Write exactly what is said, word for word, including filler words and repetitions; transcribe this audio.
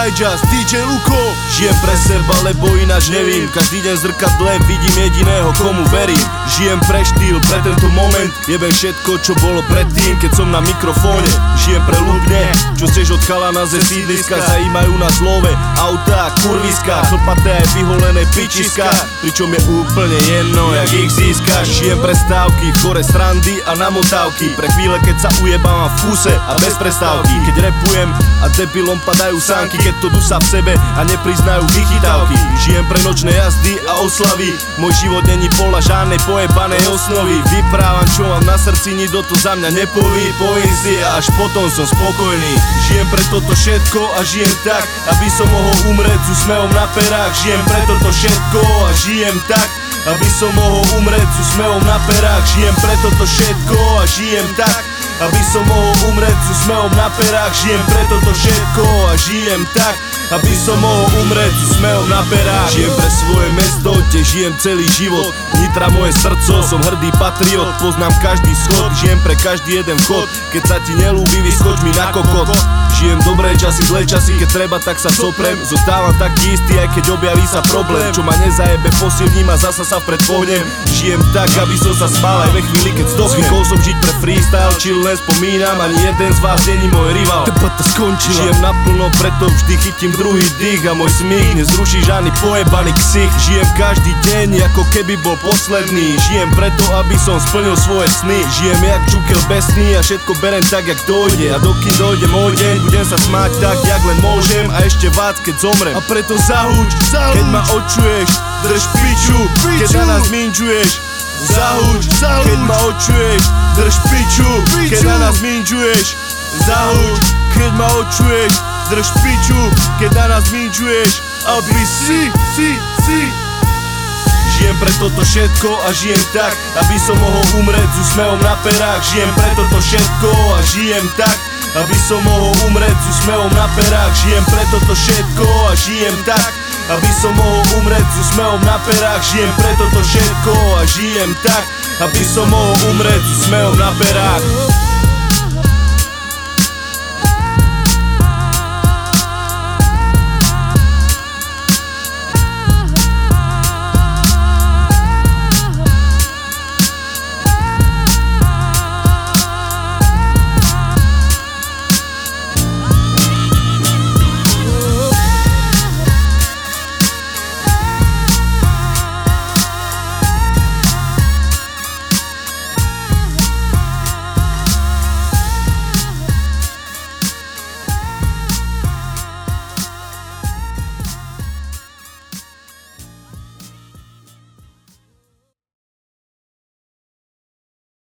Just, dý džej Luko. Žijem pre seba, lebo ináč nevím. Každý deň v zrkadle vidím jediného, komu verím. Žijem pre štýl, pre tento moment. Jebem všetko, čo bolo predtým, keď som na mikrofóne. Žijem pre ľudne, čo chceš od chalana ze sídliska. Zajímajú nás love, autá, kurviska, chlpaté aj vyholené pičiska. Pričom je úplne jedno, jak ich získaš. Žijem pre stávky, chore srandy a namotávky. Pre chvíle, keď sa ujebávam v kuse a bez prestávky. Keď repujem a debilom padajú sánky. Keď to dusá v sebe a nepriznajú vychytávky. Žijem pre nočné jazdy a oslavy. Môj život není pola žádnej pojebanej osnovy. Vyprávam, čo mám na srdci, nikto to za mňa nepoví. Poviem si a až potom som spokojný. Žijem pre toto všetko a žijem tak, aby som mohol umrieť s úsmevom na perách. Žijem pre toto všetko a žijem tak, aby som mohol umrieť s úsmevom na perách. Žijem pre toto všetko a žijem tak, aby som mohol umrieť s úsmevom na perách. Žijem pre toto všetko a žijem tak, aby som mohol umrieť s úsmevom na perách. Žijem pre svoje mesto, kde žijem celý život. Nitra moje srdco, som hrdý patriot. Poznám každý schod, žijem pre každý jeden vchod. Keď sa ti nelúbi, vyskoč mi na kokot. Žijem dobré časy, zlé časy, keď treba, tak sa soprem. Zostávam taký istý, aj keď objaví sa problém. Čo ma nezajebe, posilním a zasa sa vpred pohnem. Žijem tak, aby som sa spal aj ve chvíli, keď zdochnem. Zvykol som žiť pre freestyle, chill len spomínam. Ani jeden z vás není môj rival, debata skončila. Žijem naplno, preto vždy chytím druhý dých. A môj smích nezruší žiadny pojebaný ksich. Žijem každý deň, ako keby bol posledný. Žijem preto, aby som splnil svoje sny. Žijem jak čukel bez sny a všetko berem tak, jak dojde. A dokým dojde môj deň, budem sa smáť tak, jak len môžem. A ešte vác, keď zomrem. A preto zahuč, keď ma očuješ, drž piču, keď na nás minčuješ. Zahuč, keď ma očuješ, drž piču, keď na nás minčuješ. Zahuč, keď ma očuješ, drž piču, keď na nás minčuješ. Aby si, si, si. Žijem pre toto všetko a žijem tak, aby som mohol umrieť s úsmevom na perách. Žijem pre toto všetko a žijem tak, aby som mohol umrieť s úsmevom na perách. Žijem pre toto všetko a žijem tak, aby som mohol umrieť s úsmevom na perách. Žijem pre toto všetko a žijem tak, aby som mohol umrieť s úsmevom na perách.